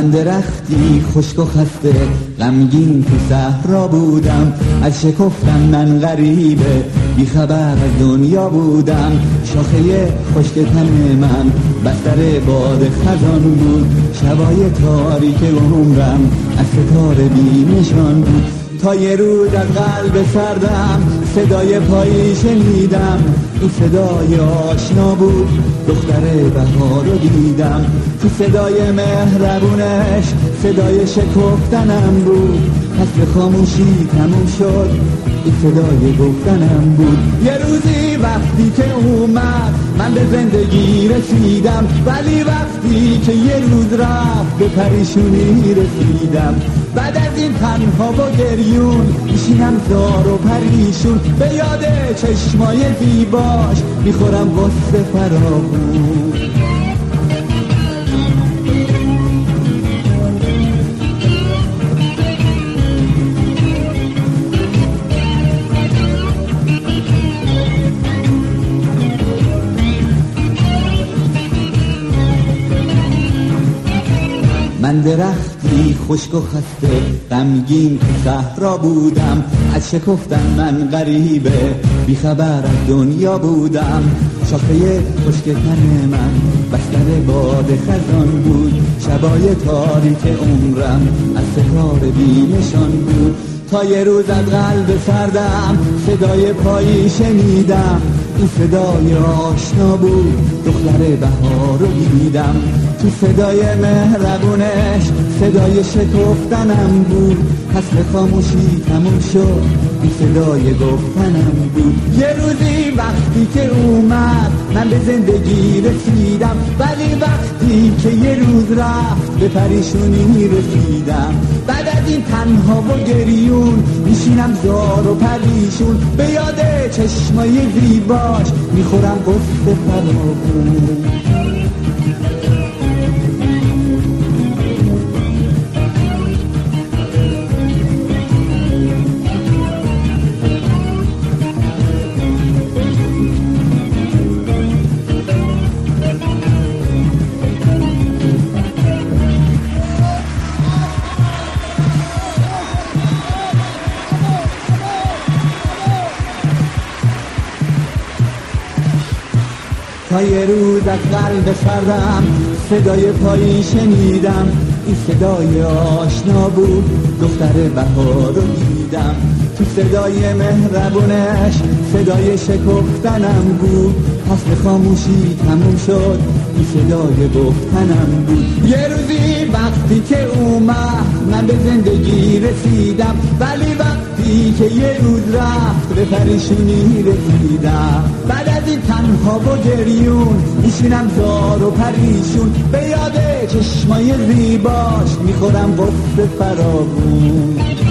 من درختی خشک و خسته غمگین تو صحرا بودم، از شکفتن من غریبه بی خبر از دنیا بودم. شاخه خشک تن من بستر باد خزان بود، شبای تاریک عمرم از ستاره بی نشان بود. تا یه روز از قلب سردم صدای پایی شنیدم، این صدای آشنا بود، دختر بهار رو دیدم. تو صدای مهربونش صدای شکفتنم بود، پس به خاموشی تموم شد، این صدای گفتنم بود. یه روزی وقتی که اومد من به زندگی رسیدم، ولی وقتی که یه روز رفت به پریشونی رسیدم. بعد از این تنها و گریون میشینم زار و پریشون، به یاد چشمای زیباش میخورم واسه فراغون. من درختی خشک و خسته غمگین تو صحرا بودم، از شکفتن من غریبه بی خبر از دنیا بودم. شاخه خشک تن من بستر باد خزان بود، شبای تاریک عمرم از ستاره بی نشان بود. تا یه روز از قلب سردم صدای پایی شنیدم، این صدای آشنا بود، دختر بهار رو دیدم. تو صدای مهربونش صدای شکفتنم بود، پس به خاموشی تموم شد، این صدای گفتنم بود. یه روزی وقتی که اومد من به زندگی رسیدم، ولی وقتی که یه روز رفت به پریشونی رسیدم. بعد از این تنها و گریون میشینم زار و پریشون، به یاد چشمای زیباش میخورم قصه فراغون. تا یه روز از قلب سردم صدای پایی شنیدم، این صدای آشنا بود، دختر بهار رو دیدم. تو صدای مهربونش صدای شکفتنم بود، پس به خاموشی تموم شد، این صدای گفتنم بود. یه روزی وقتی که اومد من به زندگی رسیدم، ولی وقتی که یه روز رفت به پریشونی رسیدم. بعد از این تنها و گریون میشینم زار و پریشون، به یاد چشمای زیباش میخورم قصه فراغون.